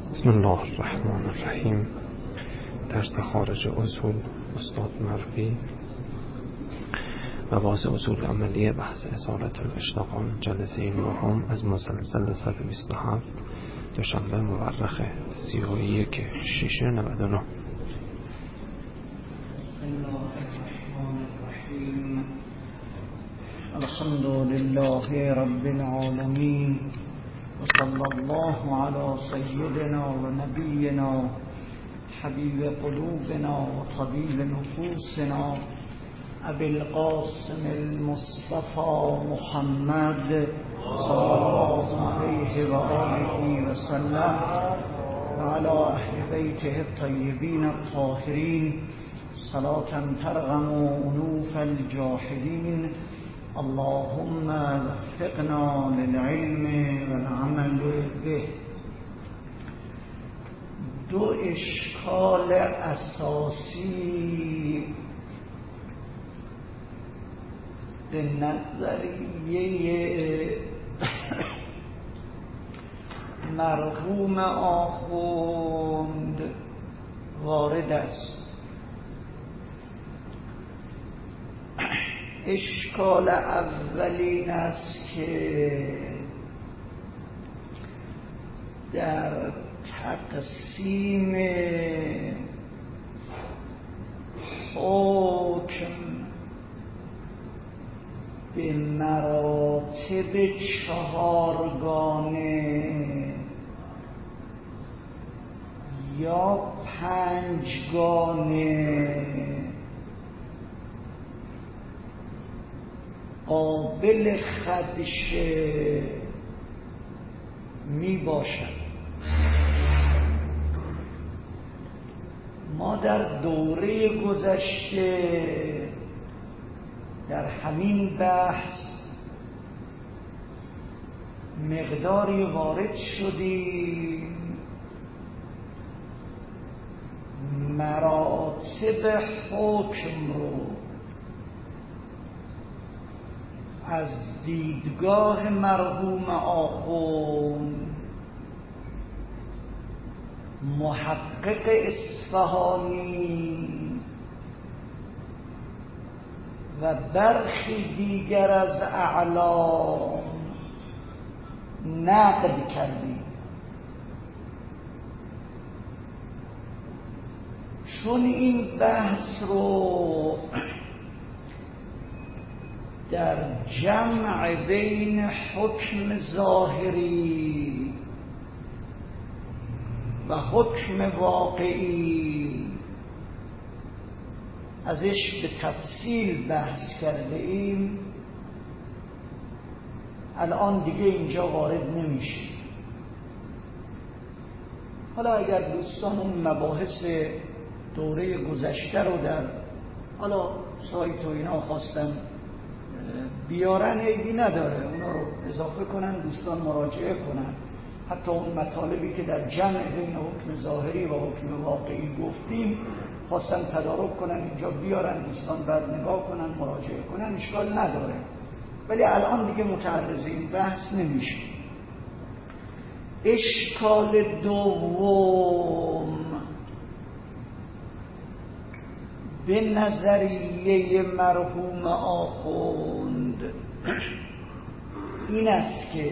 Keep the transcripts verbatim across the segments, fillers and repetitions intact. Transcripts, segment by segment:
بسم الله الرحمن الرحیم. درس خارج اصول استاد مرفی، مباحث اصول عملی بحث اصالت الاشتقاق، جلسه نهم از مسلسل صد و بیست و هفت، دوشنبه مورخ سی و یک شش نود و نه. بسم الله الرحمن الرحیم. الحمد لله رب العالمین و صلی الله علی سیدنا و نبینا حبیب قلوبنا و طبیب نفوسنا ابی القاسم المصطفى محمد صلی الله علیه و آله و سلم و علی اهل بیته الطیبین الطاهرین صلاة ترغم انوف الجاحدین. اللهم وفقنا للعلم والعمل به. دو اشکال اساسی به نظریه مرحوم آخوند وارد است. اشکال اولین است که در تقسیم حکم به مراتب چهارگانه یا پنجگانه قابل خدشه می باشد. ما در دوره گذشته در همین بحث مقداری وارد شدیم مراتب حکم رو از دیدگاه مرحوم آخوند محقق اصفهانی و برخی دیگر از اعلام نقد کردیم، چون این بحث رو در جمع بین حکم ظاهری و حکم واقعی ازش به تفصیل بحث کرده ایم، الان دیگه اینجا وارد نمیشه. حالا اگر دوستان اون مباحث دوره گذشته رو در حالا سایت و اینا خواستن بیارن عیبی نداره، اونا رو اضافه کنن، دوستان مراجعه کنن. حتی اون مطالبی که در جمع بین حکم ظاهری و حکم واقعی گفتیم خواستن تدارک کنن اینجا بیارن، دوستان بعد نگاه کنن مراجعه کنن، اشکال نداره، ولی الان دیگه متعرض این بحث نمیشه. اشکال دوم به نظریه مرحوم آخوند این است که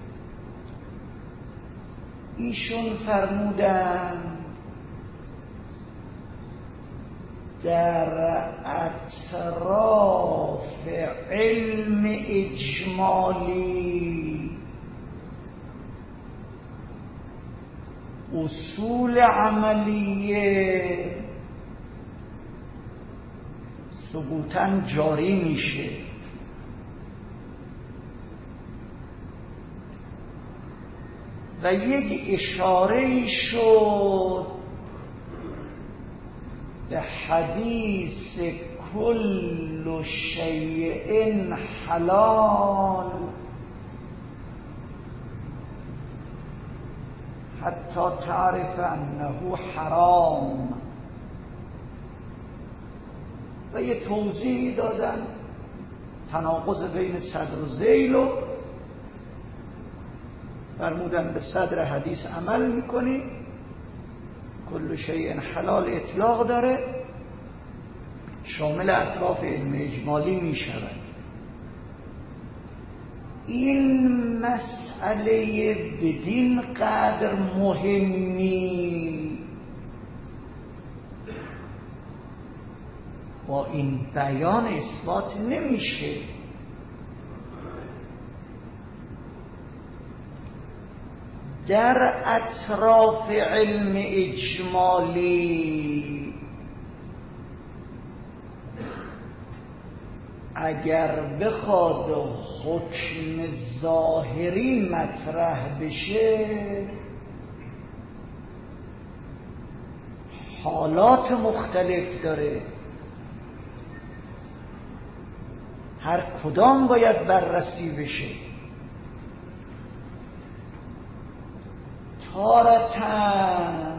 ایشون فرمودند در اطراف علم اجمالی اصول عملیه ثبوتاً جاری میشه و یک اشاره شد به حدیث کل شیء حلال حتی تعرف انه حرام و یه توضیح دادن تناقض بین صدر و ذیل و فرمودن به صدر حدیث عمل میکنی، کل شیء حلال اطلاق داره، شامل اطراف علم اجمالی میشود. این مسئله بدین قدر مهمی با این بیان اثبات نمیشه. در اطراف علم اجمالی اگر بخواد حکم ظاهری مطرح بشه، حالات مختلف داره، هر کدام باید بررسی بشه. تارةً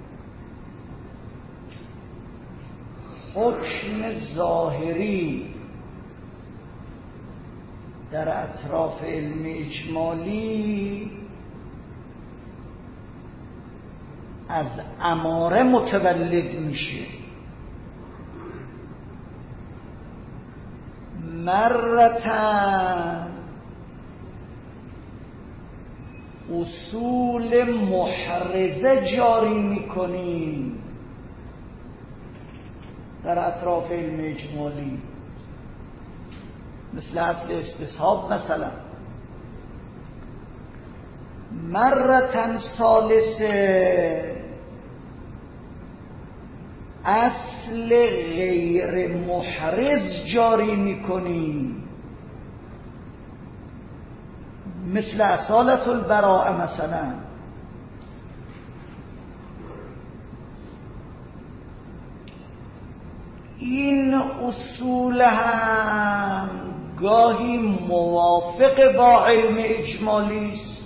حکم ظاهری در اطراف علم اجمالی از اماره متولد میشه، مرتاً اصول محرزه جاری میکنیم در اطراف علم اجمالی، مثل اصل استصحاب مثلا. مرتاً ثالثه اصل غیر محرز جاری میکنیم، مثل اصالت البراءه مثلا. این اصول هم گاهی موافق با علم اجمالی است،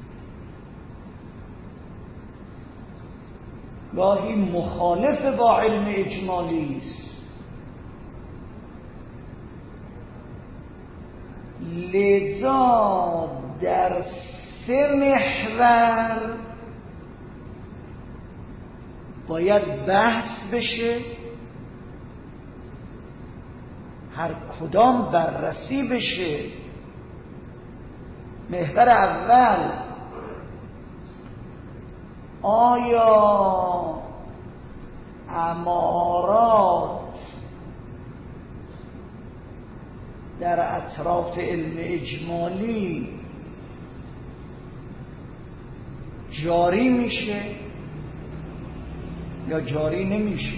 گاهی مخالف با علم اجمالی است. لذا در سه محور باید بحث بشه، هر کدام بررسی بشه. محور اول، آیا امارات در اطراف علم اجمالی جاری میشه یا جاری نمیشه؟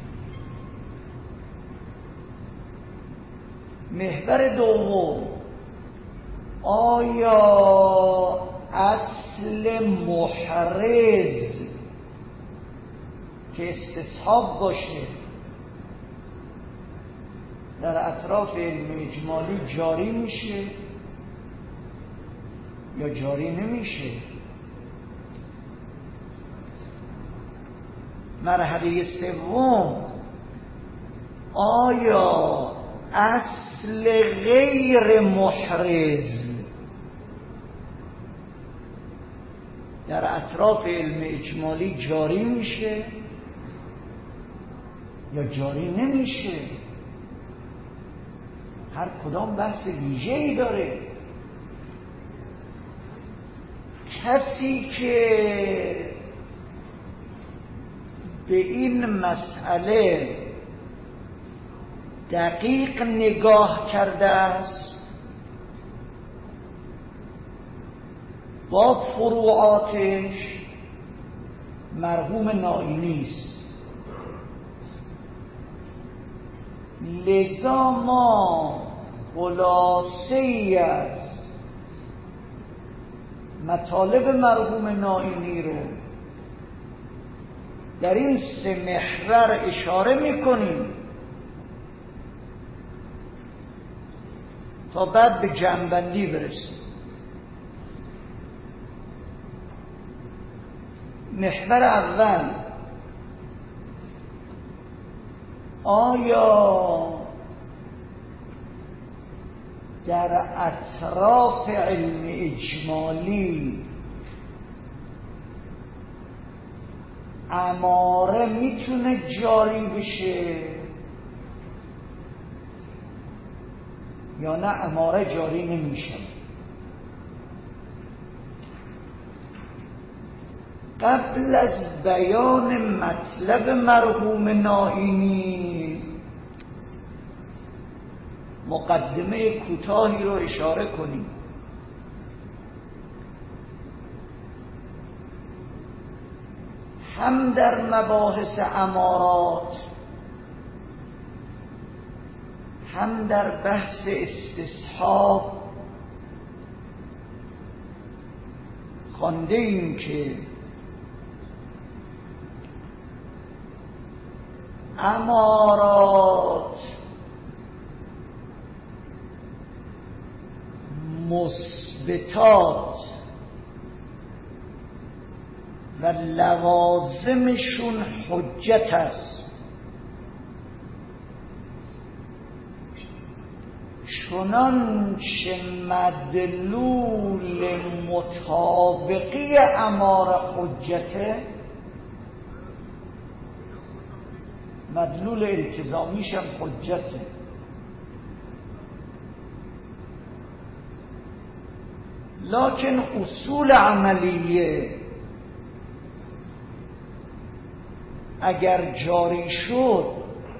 محور دوم، آیا اصل محرز که استصحاب باشه در اطراف علم اجمالی جاری میشه یا جاری نمیشه؟ مرحله سوم، آیا اصل غیر محرز در اطراف علم اجمالی جاری میشه یا جاری نمیشه؟ هر کدام بحث ویژه‌ای داره. کسی که به این مسئله دقیق نگاه کرده است، با فروعاتش مرحوم نائینی است. لذا ما خلاصه‌ای از مطالب مرحوم نائینی رو در این سه محور اشاره میکنیم تا بعد به جمع‌بندی برسیم. محور اول، آیا در اطراف علم اجمالی اماره میتونه جاری بشه یا نه اماره جاری نمیشه. قبل از بیان مطلب مرحوم نائینی مقدمه کوتاهی رو اشاره کنیم. هم در مباحث امارات هم در بحث استصحاب خوانده ایم که امارات مثبتات و لوازمشون حجت است، چنانچه مدلول مطابقی اماره حجته، مدلول التزامیش هم حجته. لکن اصول عملیه اگر جاری شد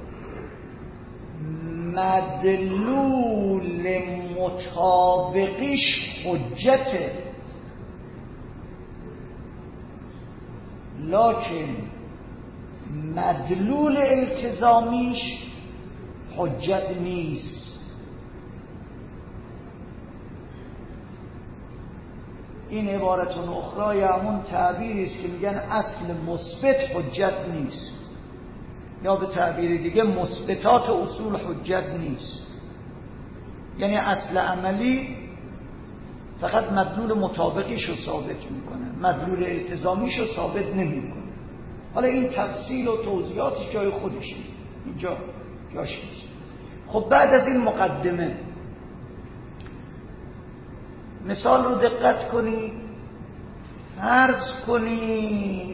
مدلول مطابقیش حجته، لکن مدلول التزامیش حجت نیست. این عبارتون اخرى همون تعبیری است که میگن اصل مثبت حجت نیست، یا به تعبیر دیگه مثبتات اصول حجت نیست. یعنی اصل عملی فقط مدلول مطابقیش رو ثابت میکنه، مدلول التزامیش رو ثابت نمیکنه. حالا این تفصیل و توضیحات جای خودشه، اینجا جاش نیست. خب بعد از این مقدمه مثال رو دقت کنید. فرض کنید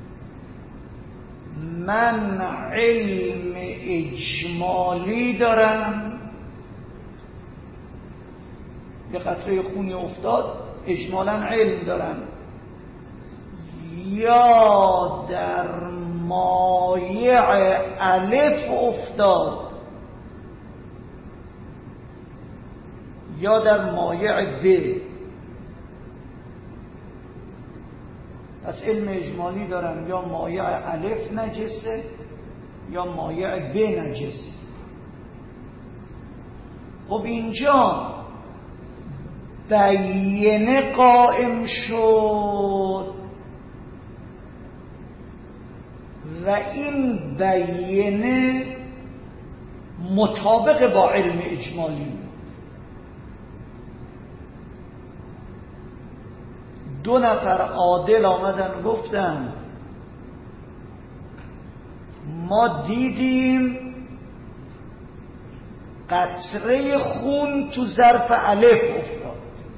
من علم اجمالی دارم، یه قطره خونی افتاد اجمالاً علم دارم، یا در مایع الف افتاد یا در مایع ب. پس علم اجمالی دارم یا مایع الف نجسه یا مایع ب نجسه. خب اینجا بیینه قائم شد و این بیینه مطابق با علم اجمالی. دو نفر عادل آمدن گفتن ما دیدیم قطره خون تو ظرف الف افتاد.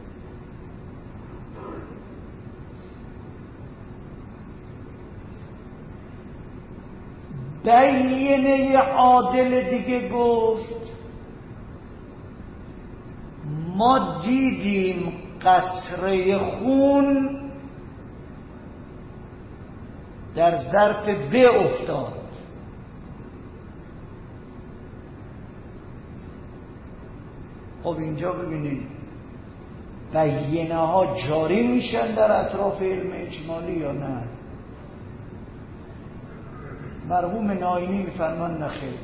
بیینه عادل دیگه گفت ما دیدیم قطره خون در ظرف ب افتاد. خب اینجا ببینید بیینه ها جاری میشن در اطراف علم اجمالی یا نه؟ مرحوم نائینی میفرمان نخیر.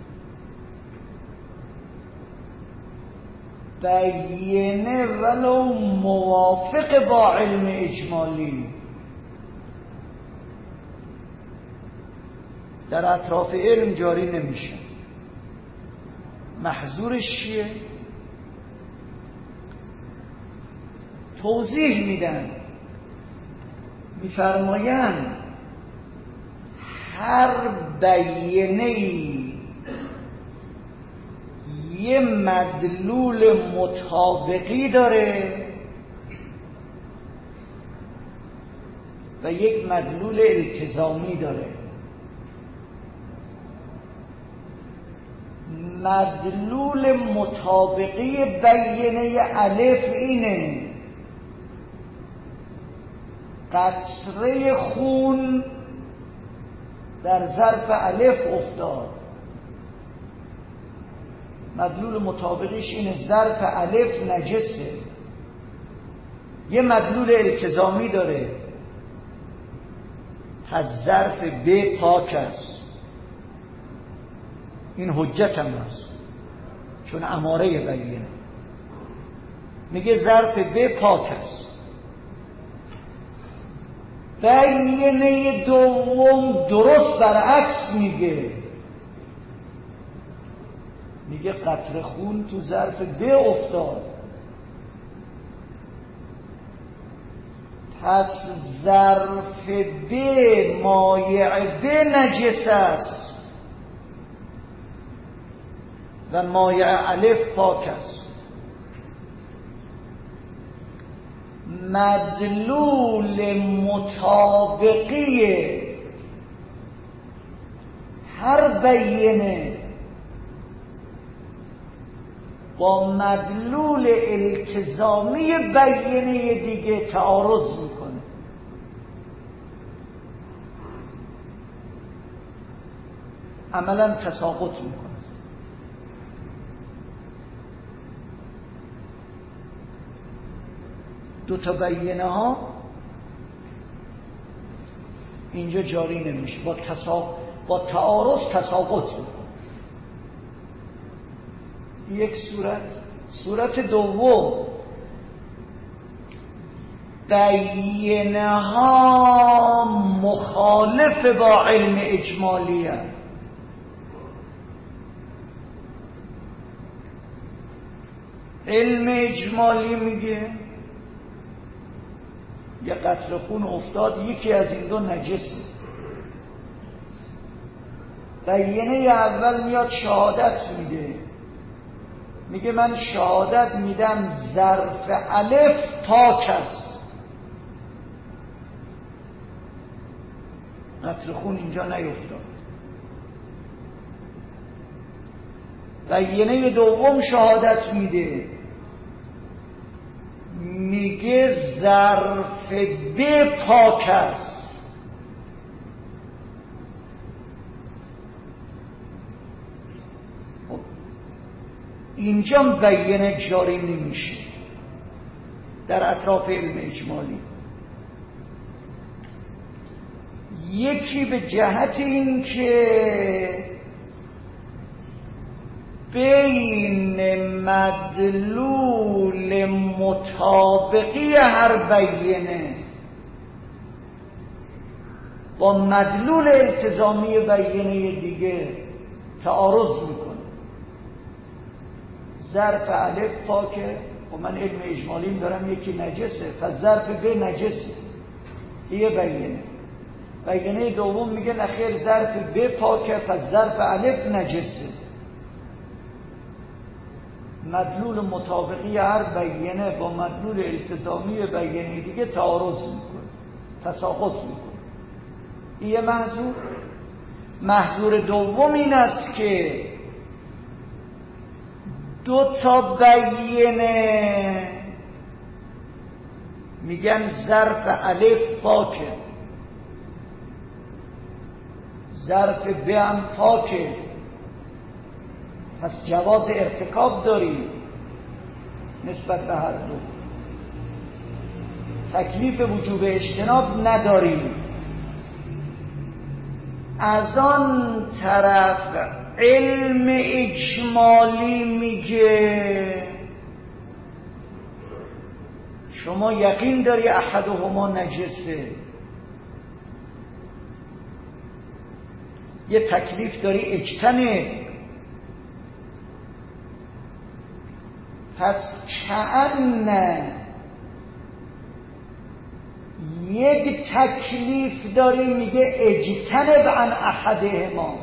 بیینه ولو موافق با علم اجمالی در اطراف علم جاری نمیشه. محظورش چیه؟ توضیح میدن، میفرمایند هر بیینه‌ای یه مدلول مطابقی داره و یک مدلول التزامی داره. مدلول مطابقی بیینه الف اینه: قطره خون در ظرف الف افتاد. مدلول مطابقیش اینه: ظرف الف نجسه. یه مدلول التزامی داره: از ظرف ب پاک است. این حجت هم هست چون اماره بیینه. میگه ظرف ب پاک است. بیینه دوم درست برعکس میگه، میگه قطره خون تو ظرف ب افتاد، پس ظرف ب مایع ب نجس است و مایع الف پاک است. مدلول مطابقی هر بیینه با مدلول التزامی بیینه دیگه تعارض میکنه. عملا تساقط میکنه. دو تا بیینه ها اینجا جاری نمیشه، با تسا... با تعارض تساقط میکنه. یک صورت. صورت دوم، بیینه ها مخالف با علم اجمالی هست. علم اجمالی میگه یه قطره خون افتاد، یکی از این دو نجسه. بیینه اول میاد شهادت میده، میگه من شهادت میدم ظرف الف پاک است. قطره خون اینجا نیفتاد. بیینه دوم شهادت میده، میگه ظرف ب پاک است. اینجا بیینه جاری نمیشه در اطراف علم اجمالی. یکی به جهت این که بین مدلول مطابقی هر بیینه با مدلول التزامی بیینه دیگه تعارض میکنه. ظرف الف پاکه و من علم اجمالیم دارم یکی نجسه، پس ظرف ب نجسه. یه بیینه. بیینه دوم میگه نخیر ظرف ب پاکه، پس ظرف الف نجسه. مدلول مطابقی هر بیینه با مدلول التزامی بیینه دیگه تعارض میکنه، تساقط میکنه. یه محظور. محظور دوم این است که دو تا بیینه میگن ظرف الف پاکه، ظرف ب هم پاکه، پس جواز ارتکاب داری نسبت به هر دو. تکلیف وجوب اجتناب نداری. از آن طرف علم اجمالی میگه شما یقین داری احدهما نجسه، یه تکلیف داری اجتنب. پس کأن یک تکلیف داری میگه اجتنب عن احدهما،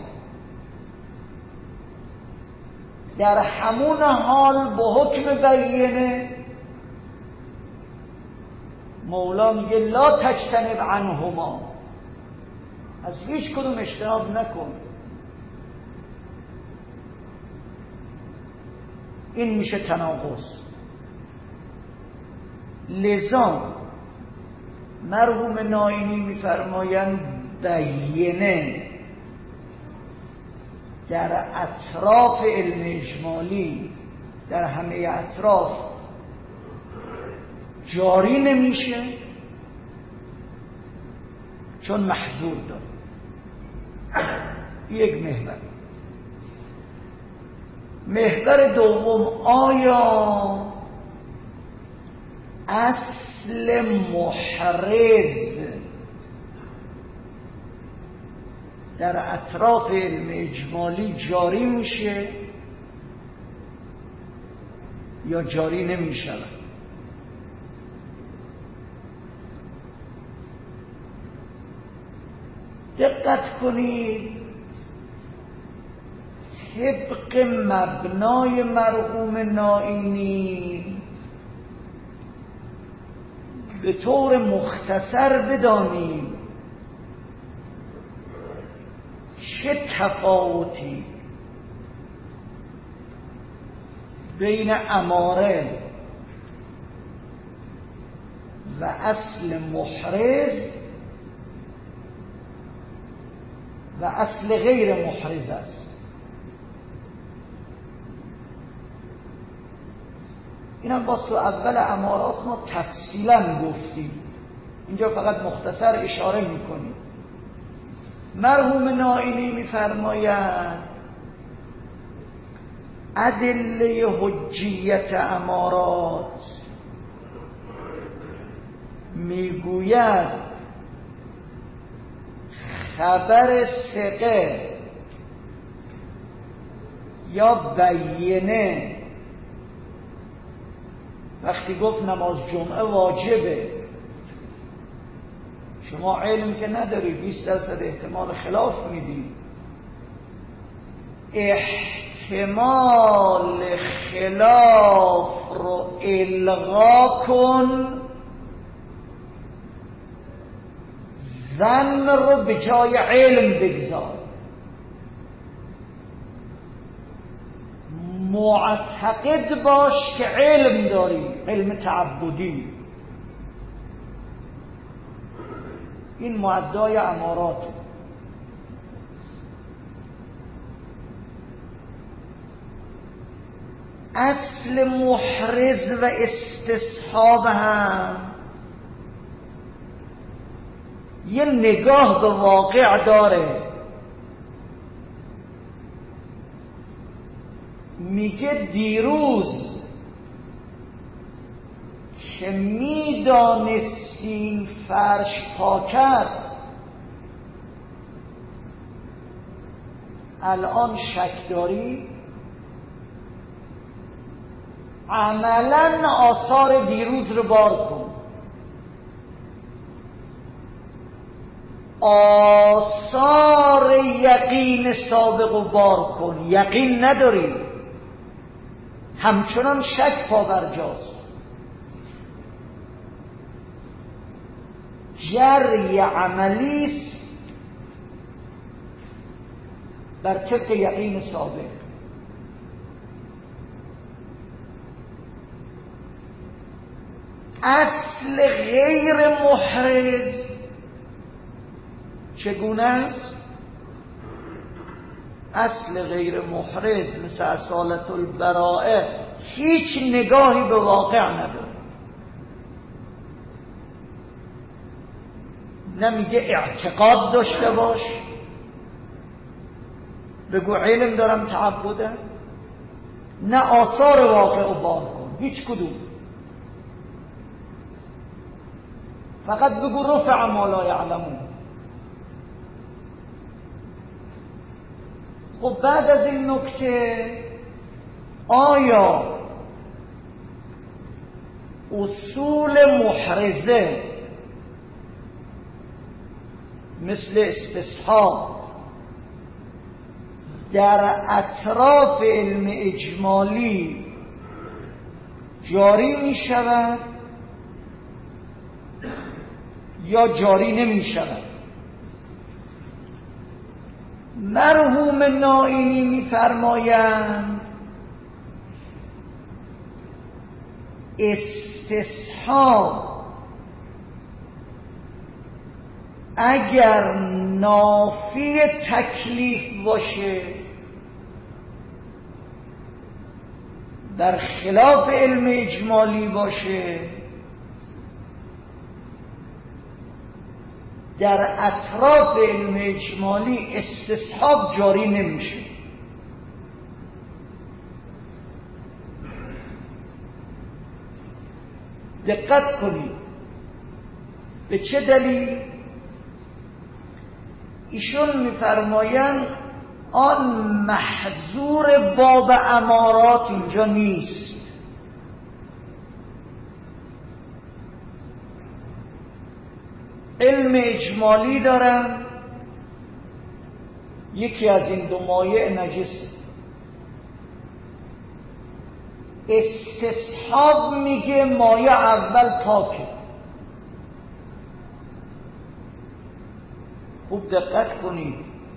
در همون حال با حکم بیینه مولا میگه لا تجتنب عنهما، از هیچ کدوم اجتناب نکن. این میشه تناقض. لذا مرحوم نائینی میفرمایند بینه در اطراف علم اجمالی، در همه اطراف جاری نمیشه چون محظور داره. یک محور. محور دوم، آیا اصل محرز در اطراف علم اجمالی جاری میشه یا جاری نمیشه؟ دقت کنید، طبق مبنای مرحوم نائینی به طور مختصر بدانید چه تفاوتی بین اماره و اصل محرز و اصل غیر محرز است. اینم باز تو اول امارات ما تفصیلا گفتیم، اینجا فقط مختصر اشاره میکنیم. مرحوم نائینی میفرماید ادله حجیت امارات میگوید خبر ثقه یا بینه وقتی گفت نماز جمعه واجبه، شما علم که نداری، بیست درصد احتمال خلاف میدی، احتمال خلاف رو الغا کن، ظن رو به جای علم بگذار، معتقد باش که علم داری، علم تعبدی. این معدای امارات. اصل محرز و استصحاب هم یه نگاه به واقع داره. میگه دیروز که میدانستین فرش پاک است، الان شک داری؟ عملاً آثار دیروز رو بار کن، آثار یقین سابق رو بار کن. یقین نداری، همچنان شک پابرجاست. جری عملیست بر طبق یقین سابق. اصل غیر محرز چگونه است؟ اصل غیر محرز مثل اصالت البراءه هیچ نگاهی به واقع نداره. نمیگه اعتقاد داشته باش، بگو علم دارم تعبده، نه آثار واقع رو بار کن، هیچ کدوم. فقط بگو رفع ما لا یعلمون. خب بعد از این نکته، آیا اصول محرزه مثل استصحاب در اطراف علم اجمالی جاری می شود یا جاری نمی شود. مرحوم نائینی می فرمایند استصحاب اگر نافی تکلیف باشه در خلاف علم اجمالی باشه در اطراف علم اجمالی استصحاب جاری نمیشه. دقت کنید به چه دلیل؟ ایشون میفرمایند آن محظور باب امارات اینجا نیست. علم اجمالی دارن، یکی از این دو مایع نجسه. استصحاب میگه مایع اول پاکه. خوب دقت کنید،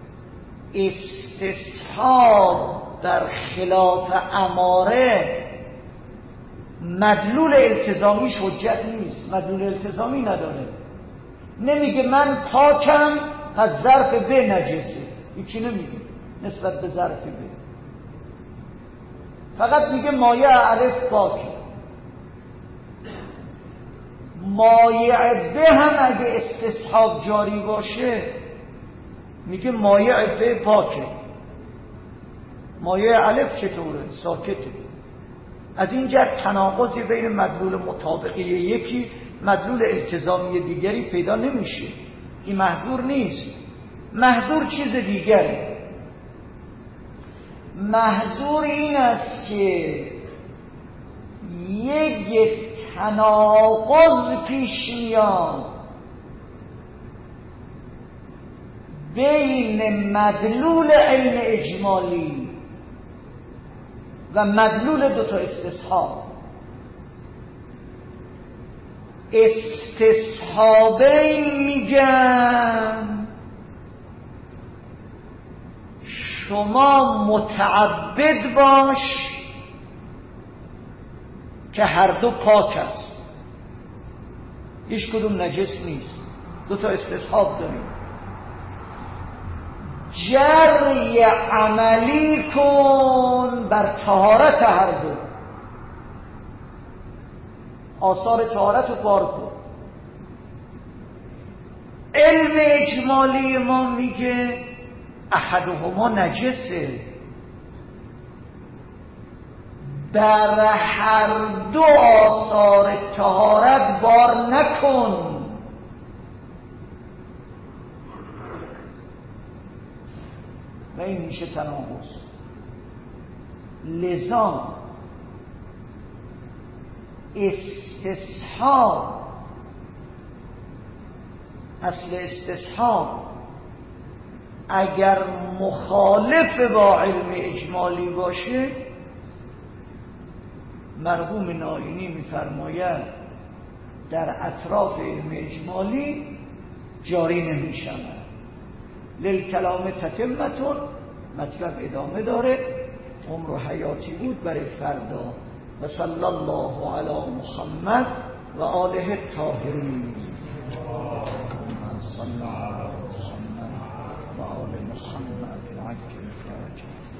استصحاب در خلاف اماره مدلول التزامیش حجت نیست، مدلول التزامی نداره. نمیگه من پاکم از ظرف ب نجسه، هیچی نمیگه نسبت به ظرف ب، فقط میگه مایع الف پاکه. مایع ب هم اگه استصحاب جاری باشه میگه مایع ب پاکه. مایع الف چطوره؟ ساکته. از این جهت تناقضی بین مدلول مطابقی یکی مدلول التزامی دیگری پیدا نمیشه. این محظور نیست، محظور چیز دیگره. محظور این است که یک تناقض پیش میاد بین مدلول علم اجمالی و مدلول دوتا استصحاب. استصحابین میگن شما متعبد باش که هر دو پاک است، هیچ کدوم نجس نیست، دو تا استصحاب داریم. جری عملی کن بر طهارت هر دو، آثار طهارت رو کار کن. علم اجمالی ما میگه احدهما نجسه، بر هر دو آثار طهارت بار نکن. و این میشه تناقض. لذا استصحاب، اصل استصحاب اگر مخالف با علم اجمالی باشه، مرحوم نائینی میفرماید در اطراف علم اجمالی جاری نمیشود. للکلام تتمتون، مطلب ادامه داره، عمر و حیاتی بود برای فردا. و صلی الله علی محمد و آله الطاهرین. صلی الله علی محمد و آل محمد و عجل فرجه.